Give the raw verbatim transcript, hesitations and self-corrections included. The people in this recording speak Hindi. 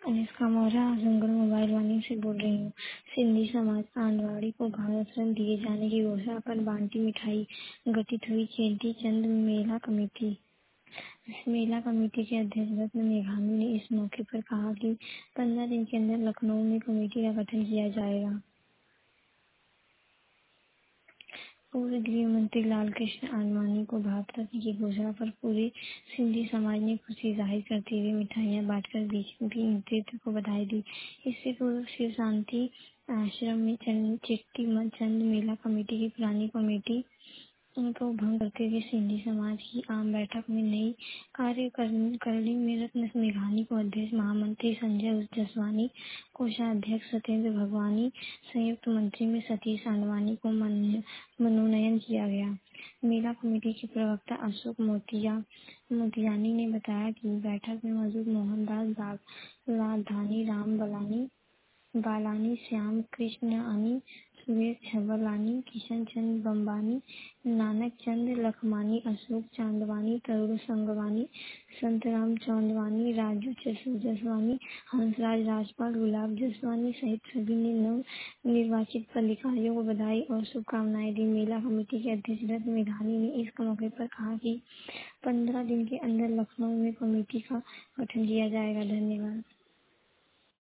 अनुष्का मौर्य आजमगढ़ मोबाइल वाणी से बोल रही हूँ। सिंधी समाज आंगनबाड़ी को भारत रत्न दिए जाने की घोषणा पर बांटी मिठाई, गठित हुई चेटी चंद मेला कमेटी। इस मेला कमेटी के अध्यक्ष रत्न मेघानी ने इस मौके पर कहा कि पंद्रह दिन के अंदर लखनऊ में कमेटी का गठन किया जाएगा। पूर्व गृह मंत्री लाल कृष्ण आडवाणी को भारत रत्न की घोषणा पर पूरे सिंधी समाज ने खुशी जाहिर करते हुए मिठाइयां बांटकर बीजेपी नेतृत्व को बधाई दी। इससे पूर्व शिव शांति आश्रम में चंद चिट्ठी चंद मेला कमेटी की पुरानी कमेटी को भंग करते हुए सिंधी समाज की आम बैठक में नई कार्यकारिणी में रत्न मेघानी को अध्यक्ष, महामंत्री संजय जसवानी, कोषाध्यक्ष सत्येंद्र भगवानी, संयुक्त मंत्री में सतीश आडवाणी को मन- मनोनयन किया गया। मेला कमेटी के प्रवक्ता अशोक मोतिया मोतियानी ने बताया कि बैठक में मौजूद मोहनदास लाधानी, राम बलानी बालानी, श्याम कृष्णानी, सुरेश छबलानी, किशन चंद बम्बानी, नानक चंद लखमानी, अशोक चांदवानी, तरुण संगवानी, संतराम चौंदवानी, राजू चसू जसवानी, हंसराज राजपाल, गुलाब जसवानी सहित सभी ने नव निर्वाचित पदाधिकारियों को बधाई और शुभकामनाएं दी। मेला कमेटी के अध्यक्ष रत्न मेघानी ने इस मौके पर कहा कि पंद्रह दिन के अंदर लखनऊ में कमेटी का गठन किया जाएगा। धन्यवाद।